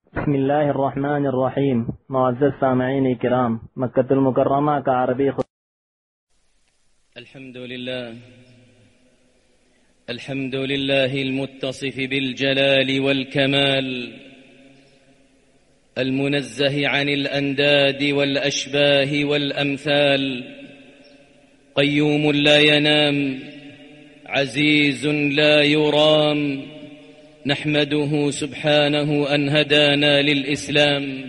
بسم الله الرحمن الرحيم. معزز سامعين الكرام، مكة المكرمة كعربي. الحمد لله المتصف بالجلال والكمال، المنزه عن الأنداد والأشباه والأمثال، قيوم لا ينام، عزيز لا يرام. نحمده سبحانه أن هدانا للإسلام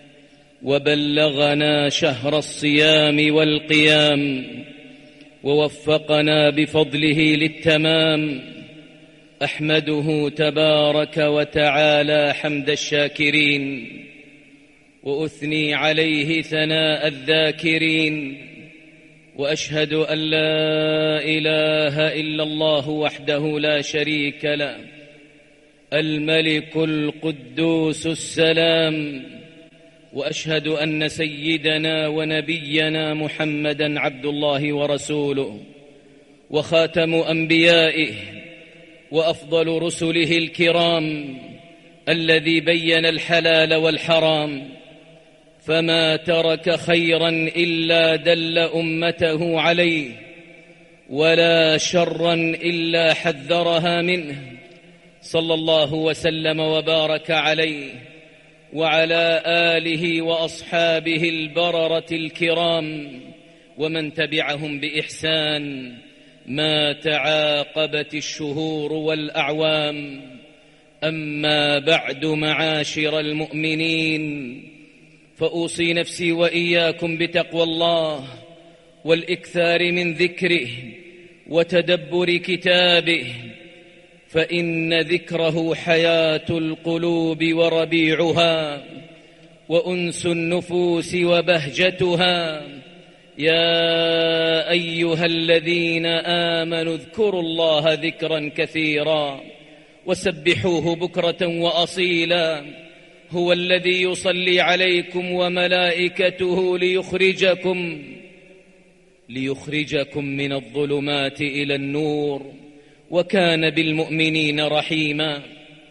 وبلغنا شهر الصيام والقيام، ووفقنا بفضله للتمام. أحمده تبارك وتعالى حمد الشاكرين، وأثني عليه ثناء الذاكرين، وأشهد أن لا إله إلا الله وحده لا شريك له، الملك القدوس السلام. وأشهد أن سيدنا ونبينا محمدًا عبد الله ورسوله، وخاتم أنبيائه، وأفضل رسله الكرام، الذي بين الحلال والحرام، فما ترك خيرًا إلا دل أمته عليه، ولا شرًا إلا حذرها منه، صلى الله وسلم وبارك عليه وعلى آله وأصحابه البررة الكرام، ومن تبعهم بإحسان ما تعاقبت الشهور والأعوام. أما بعد، معاشر المؤمنين، فأوصي نفسي وإياكم بتقوى الله والإكثار من ذكره وتدبر كتابه، فإن ذكره حياة القلوب وربيعها، وأنس النفوس وبهجتها. يا أيها الذين آمنوا اذكروا الله ذكرا كثيرا وسبحوه بكرة وأصيلا. هو الذي يصلي عليكم وملائكته ليخرجكم من الظلمات إلى النور، وكان بالمؤمنين رحيما.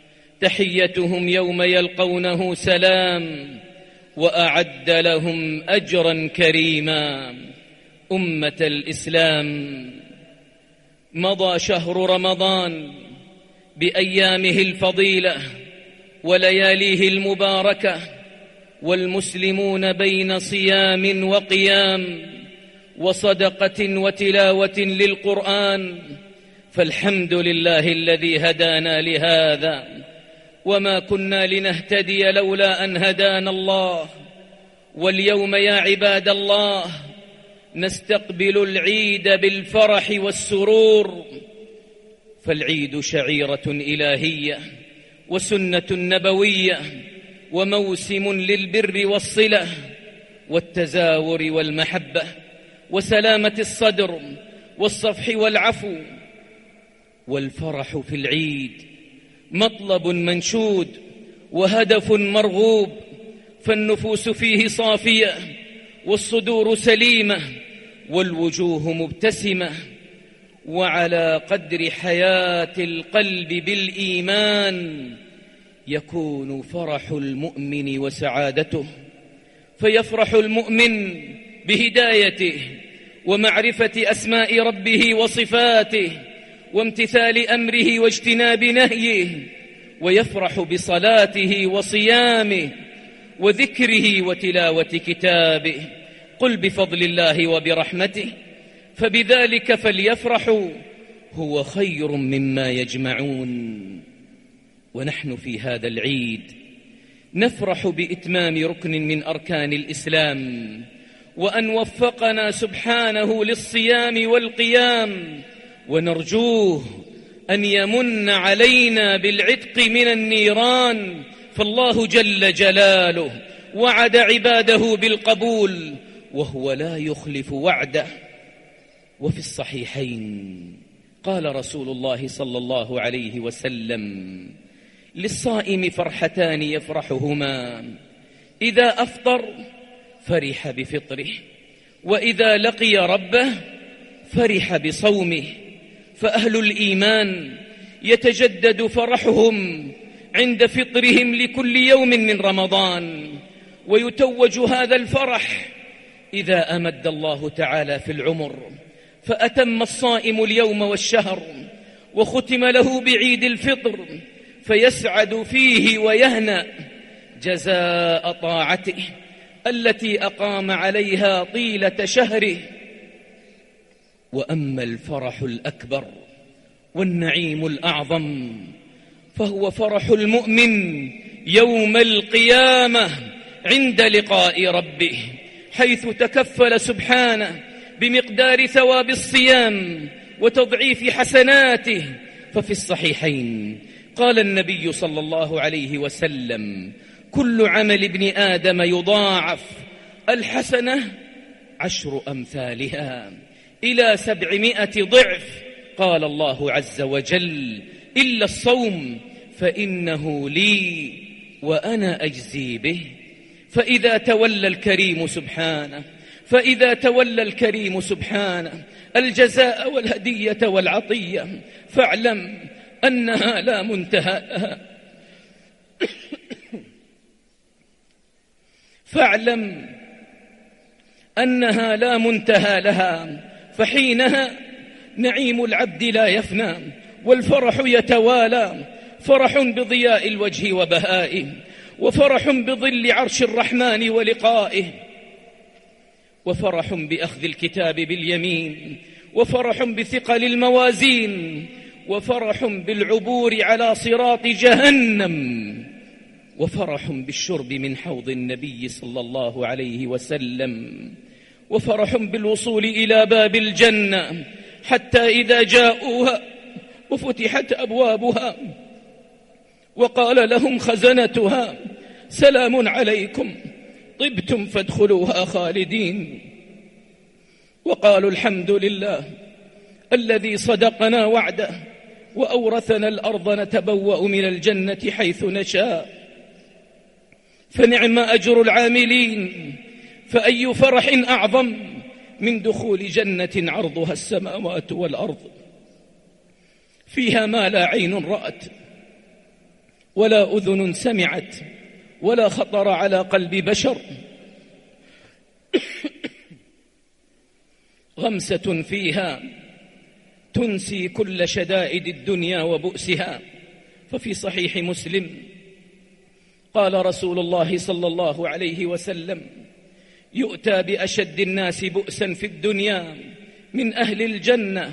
تحيتهم يوم يلقونه سلام، وأعد لهم أجرا كريما. أمة الإسلام، مضى شهر رمضان بأيامه الفضيلة ولياليه المباركة، والمسلمون بين صيام وقيام وصدقة وتلاوة للقرآن، فالحمد لله الذي هدانا لهذا، وما كنا لنهتدي لولا أن هدانا الله. واليوم يا عباد الله نستقبل العيد بالفرح والسرور، فالعيد شعيرة إلهية وسنة نبوية، وموسم للبر والصلة والتزاور والمحبة وسلامة الصدر والصفح والعفو. والفرح في العيد مطلب منشود وهدف مرغوب، فالنفوس فيه صافية والصدور سليمة والوجوه مبتسمة، وعلى قدر حياة القلب بالإيمان يكون فرح المؤمن وسعادته. فيفرح المؤمن بهدايته ومعرفة أسماء ربه وصفاته وامتثال أمره واجتناب نهيه، ويفرح بصلاته وصيامه وذكره وتلاوة كتابه. قل بفضل الله وبرحمته فبذلك فليفرحوا هو خير مما يجمعون. ونحن في هذا العيد نفرح بإتمام ركن من أركان الإسلام، وأن وفقنا سبحانه للصيام والقيام، ونرجوه أن يمن علينا بالعتق من النيران، فالله جل جلاله وعد عباده بالقبول وهو لا يخلف وعده. وفي الصحيحين قال رسول الله صلى الله عليه وسلم: للصائم فرحتان يفرحهما، إذا أفطر فرح بفطره، وإذا لقي ربه فرح بصومه. فأهل الإيمان يتجدد فرحهم عند فطرهم لكل يوم من رمضان، ويتوج هذا الفرح إذا أمد الله تعالى في العمر فأتم الصائم اليوم والشهر وختم له بعيد الفطر، فيسعد فيه ويهنأ جزاء طاعته التي أقام عليها طيلة شهره. وأما الفرح الأكبر والنعيم الأعظم فهو فرح المؤمن يوم القيامة عند لقاء ربه، حيث تكفل سبحانه بمقدار ثواب الصيام وتضعيف حسناته. ففي الصحيحين قال النبي صلى الله عليه وسلم: كل عمل ابن آدم يضاعف، الحسنة 10 أمثالها إلى 700 ضعف. قال الله عز وجل: إلا الصوم فإنه لي وأنا أجزي به. فإذا تولى الكريم سبحانه الجزاء والهدية والعطية فاعلم أنها لا منتهى لها فحينها نعيم العبد لا يفنى، والفرح يتوالى، فرح بضياء الوجه وبهائه، وفرح بظل عرش الرحمن ولقائه، وفرح بأخذ الكتاب باليمين، وفرح بثقل الموازين، وفرح بالعبور على صراط جهنم، وفرح بالشرب من حوض النبي صلى الله عليه وسلم، وفرح بالوصول إلى باب الجنة حتى إذا جاءوها وفتحت أبوابها وقال لهم خزنتها: سلام عليكم طبتم فادخلوها خالدين. وقالوا: الحمد لله الذي صدقنا وعده وأورثنا الأرض نتبوأ من الجنة حيث نشاء. فنعم أجر العاملين، فأي فرح أعظم من دخول جنة عرضها السماوات والأرض، فيها ما لا عين رأت ولا أذن سمعت ولا خطر على قلب بشر. غمسة فيها تنسي كل شدائد الدنيا وبؤسها. ففي صحيح مسلم قال رسول الله صلى الله عليه وسلم: يؤتى بأشد الناس بؤسا في الدنيا من أهل الجنة،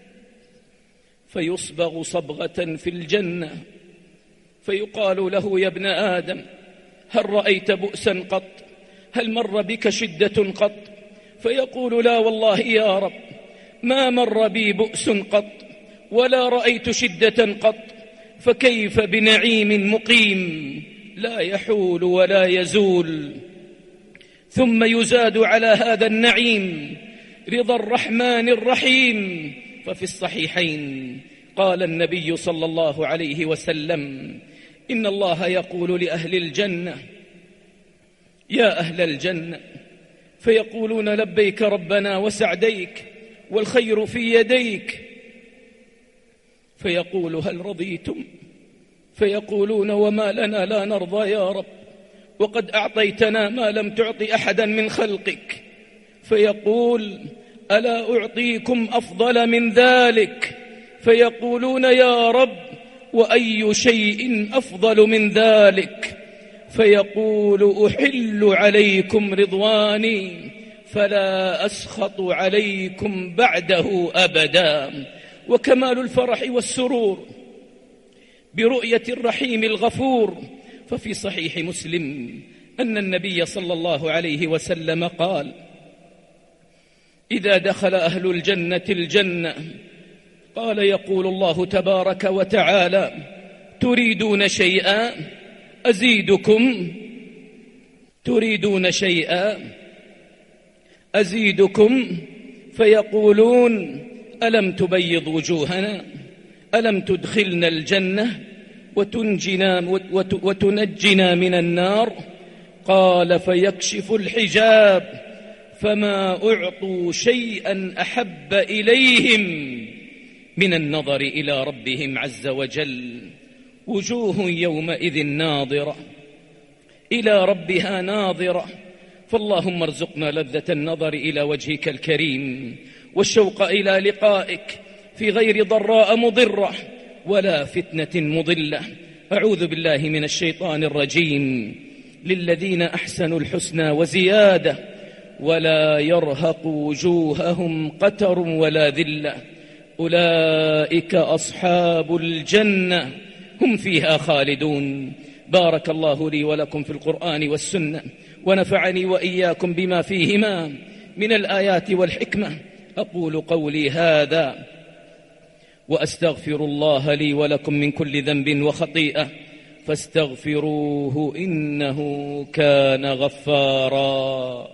فيصبغ صبغة في الجنة، فيقال له: يا ابن آدم هل رأيت بؤسا قط؟ هل مر بك شدة قط؟ فيقول: لا والله يا رب، ما مر بي بؤس قط ولا رأيت شدة قط. فكيف بنعيم مقيم لا يحول ولا يزول؟ ثم يزاد على هذا النعيم رضا الرحمن الرحيم. ففي الصحيحين قال النبي صلى الله عليه وسلم: إن الله يقول لأهل الجنة: يا أهل الجنة، فيقولون: لبيك ربنا وسعديك والخير في يديك. فيقول: هل رضيتم؟ فيقولون: وما لنا لا نرضى يا رب، وقد أعطيتنا ما لم تعط أحدا من خلقك. فيقول: ألا أعطيكم أفضل من ذلك؟ فيقولون: يا رب، وأي شيء أفضل من ذلك؟ فيقول: أحل عليكم رضواني فلا أسخط عليكم بعده أبدا. وكمال الفرح والسرور برؤية الرحيم الغفور. ففي صحيح مسلم أن النبي صلى الله عليه وسلم قال: إذا دخل أهل الجنة الجنة قال يقول الله تبارك وتعالى: تريدون شيئا أزيدكم؟ تريدون شيئا أزيدكم؟ فيقولون: ألم تبيض وجوهنا؟ ألم تدخلنا الجنة وتنجنا من النار؟ قال: فيكشف الحجاب فما أعطوا شيئا أحب إليهم من النظر إلى ربهم عز وجل. وجوه يومئذ ناظرة إلى ربها ناظرة. فاللهم ارزقنا لذة النظر إلى وجهك الكريم والشوق إلى لقائك في غير ضراء مضرة ولا فتنة مضلة. أعوذ بالله من الشيطان الرجيم. للذين أحسنوا الحسنى وزيادة ولا يرهق وجوههم قتر ولا ذلة أولئك أصحاب الجنة هم فيها خالدون. بارك الله لي ولكم في القرآن والسنة، ونفعني وإياكم بما فيهما من الآيات والحكمة. أقول قولي هذا وأستغفر الله لي ولكم من كل ذنب وخطيئة فاستغفروه إنه كان غفارا.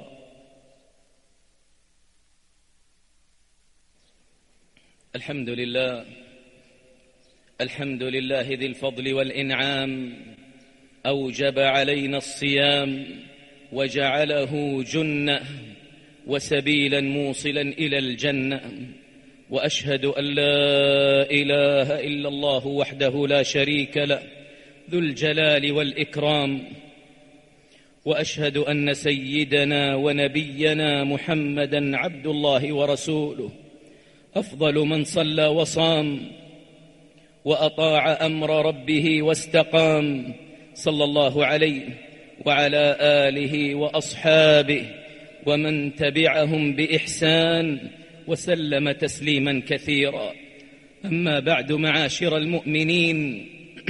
الحمد لله، الحمد لله ذي الفضل والإنعام، أوجب علينا الصيام وجعله جنة وسبيلا موصلا إلى الجنة. وأشهد أن لا إله إلا الله وحده لا شريك له ذو الجلال والإكرام. وأشهد أن سيدنا ونبينا محمدا عبد الله ورسوله، أفضل من صلى وصام وأطاع أمر ربه واستقام، صلى الله عليه وعلى آله وأصحابه ومن تبعهم بإحسان وسلم تسليما كثيرا. أما بعد، معاشر المؤمنين،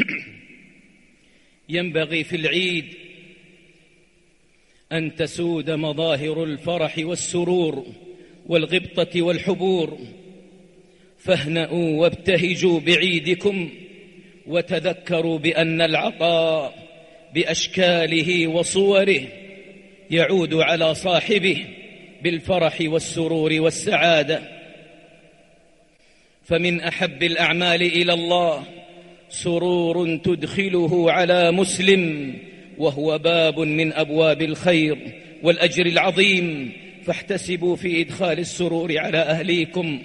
ينبغي في العيد أن تسود مظاهر الفرح والسرور والغبطة والحبور، فاهنأوا وابتهجوا بعيدكم وتذكروا بأن العطاء بأشكاله وصوره يعود على صاحبه بالفرح والسرور والسعادة. فمن أحب الأعمال إلى الله سرور تدخله على مسلم، وهو باب من أبواب الخير والأجر العظيم. فاحتسبوا في إدخال السرور على أهليكم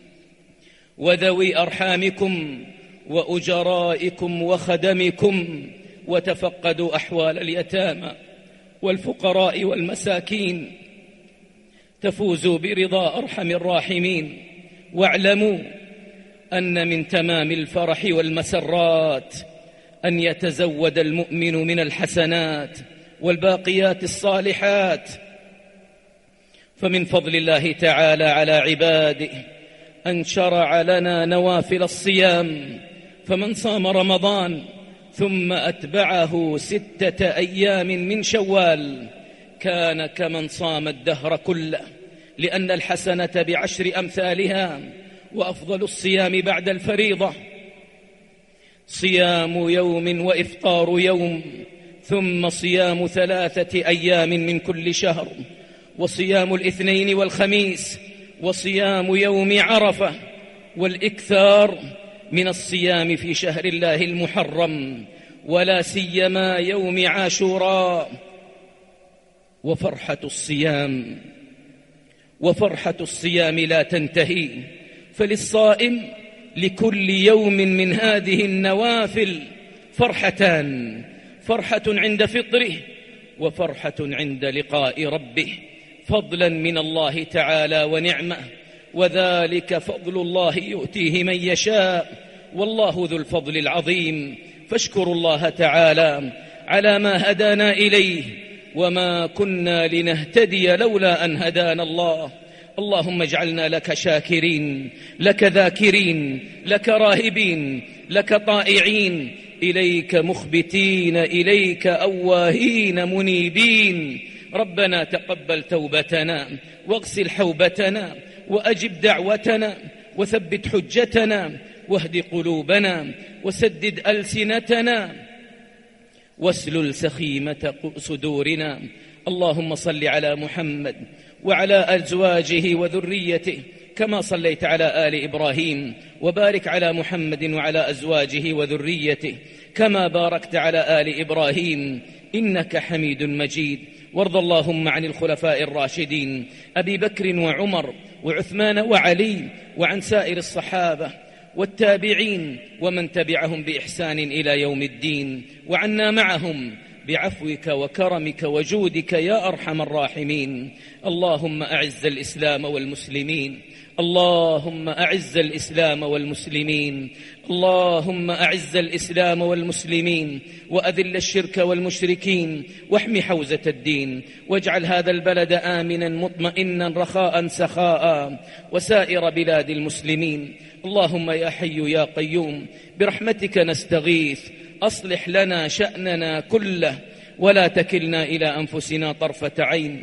وذوي أرحامكم وأجرائكم وخدمكم، وتفقدوا أحوال اليتامى والفقراء والمساكين تفوزوا برضا أرحم الراحمين. واعلموا أن من تمام الفرح والمسرات أن يتزود المؤمن من الحسنات والباقيات الصالحات. فمن فضل الله تعالى على عباده أن شرع لنا نوافل الصيام، فمن صام رمضان ثم أتبعه 6 أيام من شوال كان كمن صام الدهر كله، لأن الحسنة ب10 أمثالها. وأفضل الصيام بعد الفريضة صيام يوم وإفطار يوم، ثم صيام 3 أيام من كل شهر، وصيام الاثنين والخميس، وصيام يوم عرفة، والإكثار من الصيام في شهر الله المحرم، ولا سيما يوم عاشوراء. وفرحة الصيام لا تنتهي، فللصائم لكل يوم من هذه النوافل فرحتان: فرحة عند فطره وفرحة عند لقاء ربه، فضلا من الله تعالى ونعمة، وذلك فضل الله يؤتيه من يشاء، والله ذو الفضل العظيم. فاشكروا الله تعالى على ما هدانا إليه، وما كنا لنهتدي لولا أن هدانا الله. اللهم اجعلنا لك شاكرين، لك ذاكرين، لك راهبين، لك طائعين، إليك مخبتين، إليك أواهين منيبين. ربنا تقبل توبتنا، واغسل حوبتنا، وأجب دعوتنا، وثبت حجتنا، واهد قلوبنا، وسدد ألسنتنا، واسلل سخيمة صدورنا. اللهم صل على محمد وعلى أزواجه وذريته كما صليت على آل إبراهيم، وبارك على محمد وعلى أزواجه وذريته كما باركت على آل إبراهيم إنك حميد مجيد. وارض اللهم عن الخلفاء الراشدين أبي بكر وعمر وعثمان وعلي، وعن سائر الصحابة والتابعين ومن تبعهم بإحسان إلى يوم الدين، وعنا معهم بعفوك وكرمك وجودك يا أرحم الراحمين. اللهم أعز الإسلام والمسلمين، اللهم أعز الإسلام والمسلمين، اللهم أعز الإسلام والمسلمين، وأذل الشرك والمشركين، واحم حوزة الدين، واجعل هذا البلد آمنا مطمئنا رخاء سخاء، وسائر بلاد المسلمين. اللهم يا حي يا قيوم برحمتك نستغيث، أصلح لنا شأننا كله ولا تكلنا إلى أنفسنا طرفة عين.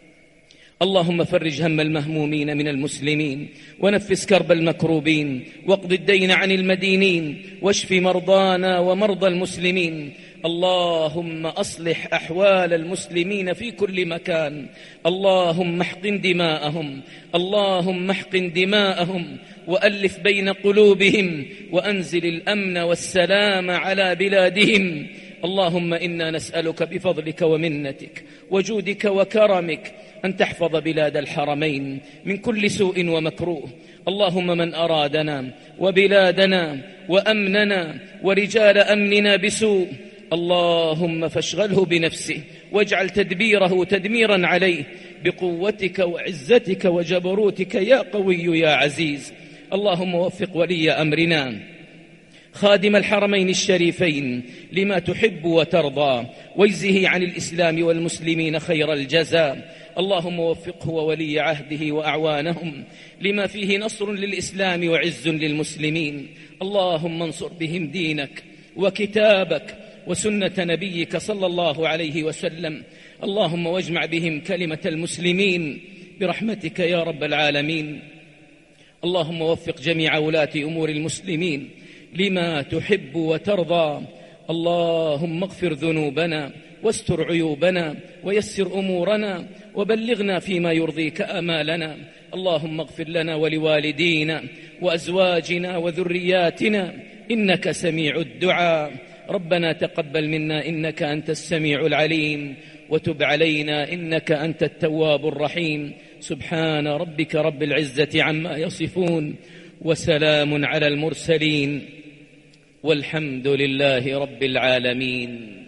اللهم فرج هم المهمومين من المسلمين، ونفس كرب المكروبين، واقض الدين عن المدينين، واشف مرضانا ومرضى المسلمين. اللهم أصلح أحوال المسلمين في كل مكان. اللهم احقن دماءهم، اللهم احقن دماءهم، وألف بين قلوبهم، وأنزل الأمن والسلام على بلادهم. اللهم إنا نسألك بفضلك ومنتك وجودك وكرمك أن تحفظ بلاد الحرمين من كل سوء ومكروه. اللهم من أرادنا وبلادنا وأمننا ورجال أمننا بسوء، اللهم فاشغله بنفسه، واجعل تدبيره تدميرا عليه بقوتك وعزتك وجبروتك يا قوي يا عزيز. اللهم وفق ولي أمرنا خادم الحرمين الشريفين لما تحب وترضى، واجزه عن الإسلام والمسلمين خير الجزاء. اللهم وفقه وولي عهده وأعوانهم لما فيه نصر للإسلام وعز للمسلمين. اللهم انصر بهم دينك وكتابك وسنة نبيك صلى الله عليه وسلم. اللهم واجمع بهم كلمة المسلمين برحمتك يا رب العالمين. اللهم وفق جميع ولاة أمور المسلمين لما تحب وترضى. اللهم اغفر ذنوبنا واستر عيوبنا ويسر أمورنا وبلغنا فيما يرضيك آمالنا. اللهم اغفر لنا ولوالدينا وأزواجنا وذرياتنا إنك سميع الدعاء. ربنا تقبل منا إنك أنت السميع العليم، وتب علينا إنك أنت التواب الرحيم. سبحان ربك رب العزة عما يصفون، وسلام على المرسلين، والحمد لله رب العالمين.